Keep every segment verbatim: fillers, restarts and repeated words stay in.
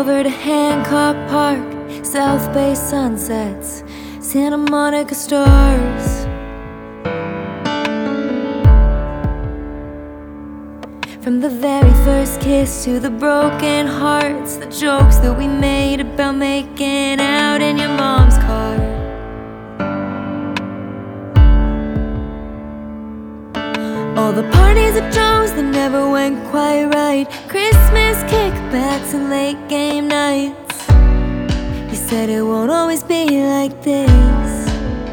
over to Hancock Park, South Bay sunsets, Santa Monica stars. From the very first kiss to the broken hearts, the jokes that we made about making out in your mom's car. All the parties at Joe's that never went quite right, Christmas kickbacks and late game nights. You said it won't always be like this.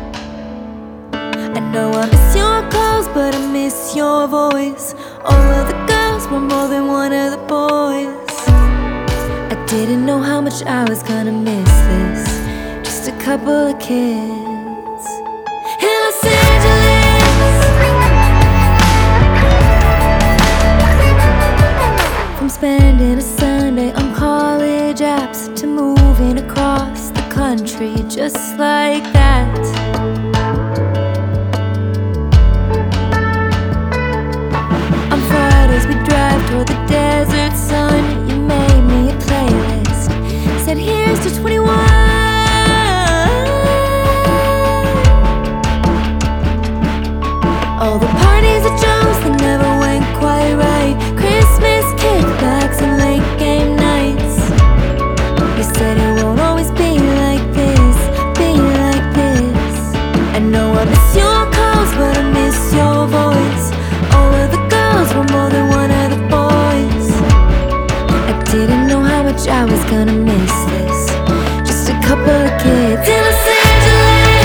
I know I miss your calls, but I miss your voice. All of the girls were more than one of the boys. I didn't know how much I was gonna miss this. Just a couple of kids in Los Angeles. From spending a Sunday on college apps to moving across the country just like that. We drive toward the desert sun. You made me a playlist, said here's to twenty-one. All the parties at Joe's that never went quite right, Christmas kickbacks and late game nights. You said it won't always be like this, be like this. I know I miss your calls, but I miss your voice. All of the girls were more than one of the boys. I didn't know how much I was gonna miss this. Just a couple of kids in Los Angeles.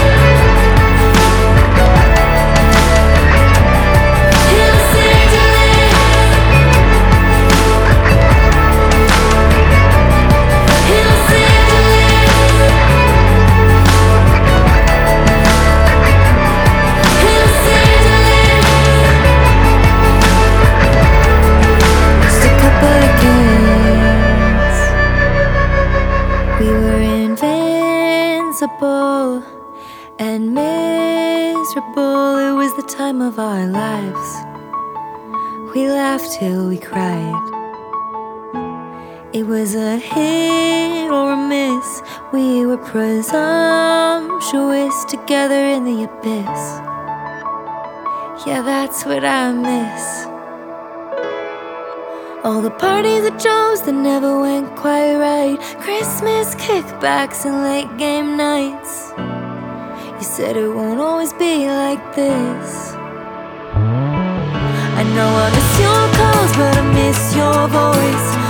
In Los Angeles. In Los Angeles. In Los Angeles. Just a couple of kids. We were invincible and miserable. It was the time of our lives. We laughed till we cried. It was a hit or a miss. We were presumptuous together in the abyss. Yeah, that's what I miss. All the parties at Joe's that never went quite right, Christmas kickbacks and late game nights. You said it won't always be like this. I know I miss your calls, but I miss your voice.